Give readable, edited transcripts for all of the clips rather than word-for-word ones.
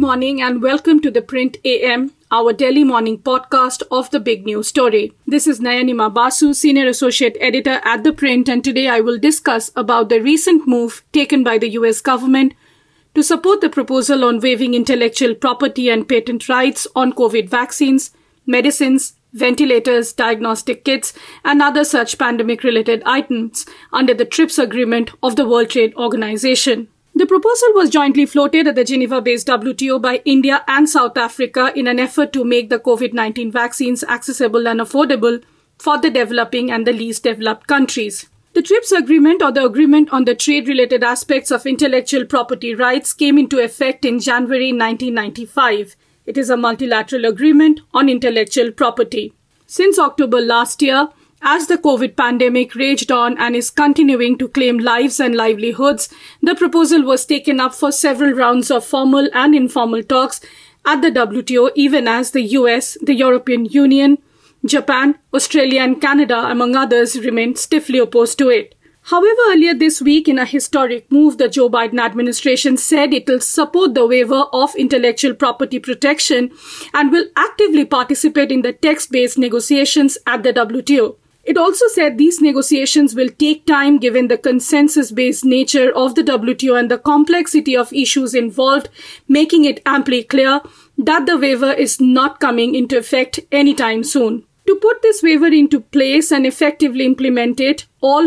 morning and welcome to the Print AM, our daily morning podcast of the big news story. This is Nayanima Basu, Senior Associate Editor at The Print, and today I will discuss about the recent move taken by the US government to support the proposal on waiving intellectual property and patent rights on COVID vaccines, medicines, ventilators, diagnostic kits, and other such pandemic-related items under the TRIPS agreement of the World Trade Organization. The proposal was jointly floated at the Geneva-based WTO by India and South Africa in an effort to make the COVID-19 vaccines accessible and affordable for the developing and the least developed countries. The TRIPS agreement, or the Agreement on the Trade-Related Aspects of Intellectual Property Rights, came into effect in January 1995. It is a multilateral agreement on intellectual property. Since October last year, as the COVID pandemic raged on and is continuing to claim lives and livelihoods, the proposal was taken up for several rounds of formal and informal talks at the WTO, even as the US, the European Union, Japan, Australia and Canada, among others, remained stiffly opposed to it. However, earlier this week, in a historic move, the Joe Biden administration said it will support the waiver of intellectual property protection and will actively participate in the text-based negotiations at the WTO. It also said these negotiations will take time given the consensus-based nature of the WTO and the complexity of issues involved, making it amply clear that the waiver is not coming into effect anytime soon. To put this waiver into place and effectively implement it, all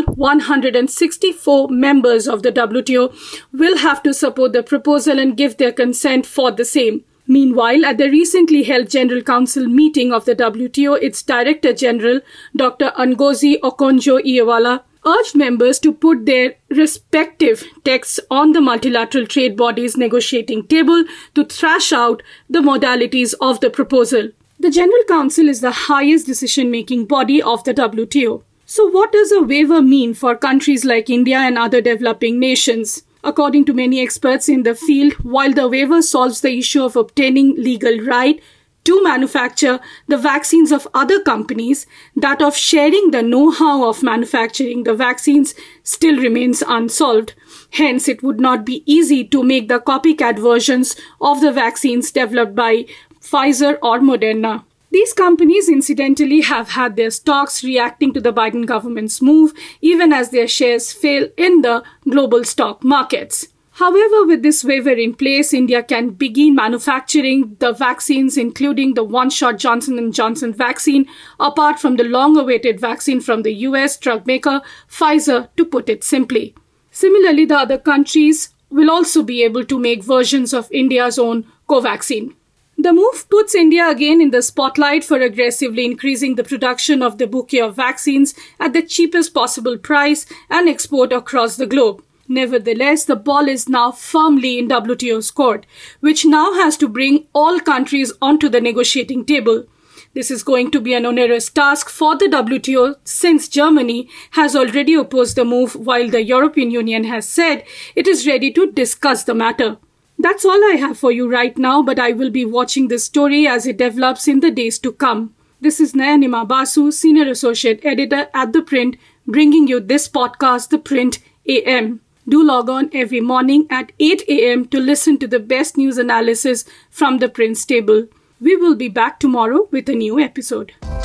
164 members of the WTO will have to support the proposal and give their consent for the same. Meanwhile, at the recently held General Council meeting of the WTO, its Director General, Dr. Ngozi Okonjo-Iweala, urged members to put their respective texts on the multilateral trade body's negotiating table to thrash out the modalities of the proposal. The General Council is the highest decision-making body of the WTO. So what does a waiver mean for countries like India and other developing nations? According to many experts in the field, while the waiver solves the issue of obtaining legal right to manufacture the vaccines of other companies, that of sharing the know-how of manufacturing the vaccines still remains unsolved. Hence, it would not be easy to make the copycat versions of the vaccines developed by Pfizer or Moderna. These companies, incidentally, have had their stocks reacting to the Biden government's move, even as their shares fell in the global stock markets. However, with this waiver in place, India can begin manufacturing the vaccines, including the one-shot Johnson & Johnson vaccine, apart from the long-awaited vaccine from the US drug maker Pfizer, to put it simply. Similarly, the other countries will also be able to make versions of India's own Covaxin. The move puts India again in the spotlight for aggressively increasing the production of the bouquet of vaccines at the cheapest possible price and export across the globe. Nevertheless, the ball is now firmly in WTO's court, which now has to bring all countries onto the negotiating table. This is going to be an onerous task for the WTO since Germany has already opposed the move, while the European Union has said it is ready to discuss the matter. That's all I have for you right now, but I will be watching this story as it develops in the days to come. This is Nayanima Basu, Senior Associate Editor at The Print, bringing you this podcast, The Print AM. Do log on every morning at 8 a.m. to listen to the best news analysis from the Print's table. We will be back tomorrow with a new episode.